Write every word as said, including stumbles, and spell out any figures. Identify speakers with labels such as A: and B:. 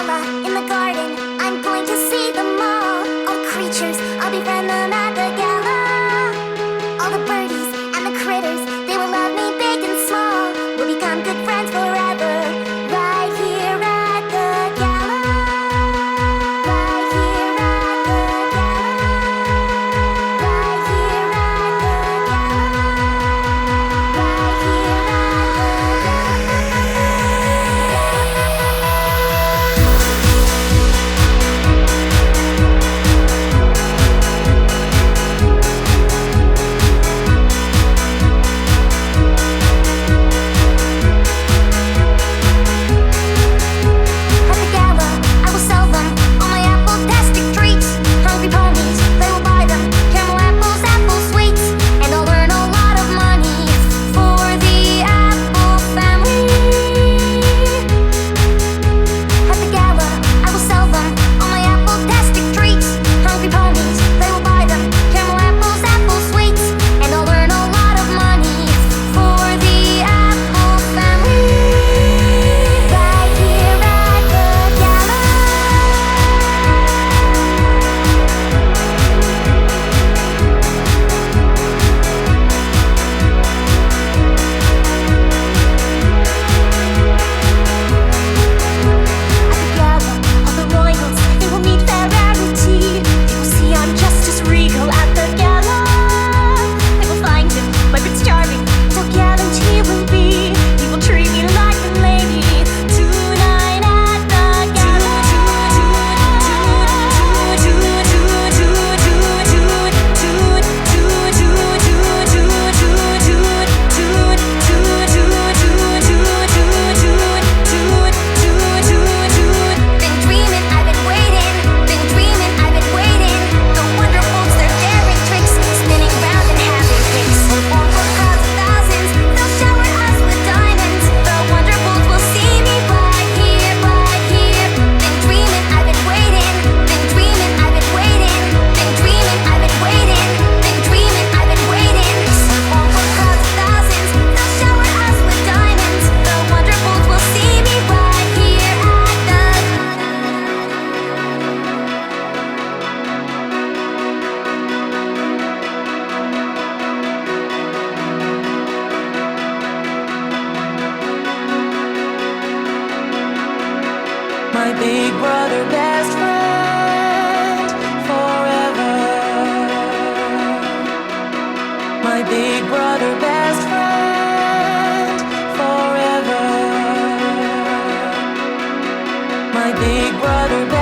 A: gala in the garden. I'm going to see them all. All the creatures, I'll befriend them at the gala. All the birdies and the critters, they will love me big and small. We'll become good friends forever, right here at the gala. Right here at the gala. Right here at the gala. Right here at the gala, I will sell them all my apple-tastic treats. Hungry ponies, they will buy them caramel apples, apple sweets, and I'll earn a lot of money for the apple family. At the gala, I will sell them all my apple-tastic treats. Hungry ponies, they will buy them caramel apples, apple sweets, and I'll earn a lot of money for the apple family. Right here at the gala. At the gala, all the royals, they will meet their rarity. They will see I'm just as regal at the gala. They will find him, my Prince Charming, and how gallant he will be. He will treat me like a lady tonight at the gala. Been dreaming, I've been waiting. Been dreaming, I've been waiting. The wonderfuls, they're daring tricks, spinning round and having kicks. We'll form for crowds of thousands, they'll shower us with diamonds. The wonderfuls will see me right here, right here. Been dreaming, I've been waiting. Been dreaming, I've been waiting. Been dreaming, I've been waiting. Been dreaming, I've been waiting. We'll form for crowds of thousands, they'll shower us with diamonds. The wonderfuls will see me right here at the
B: My big brother, best friend forever. My big brother, best friend forever. My big brother, best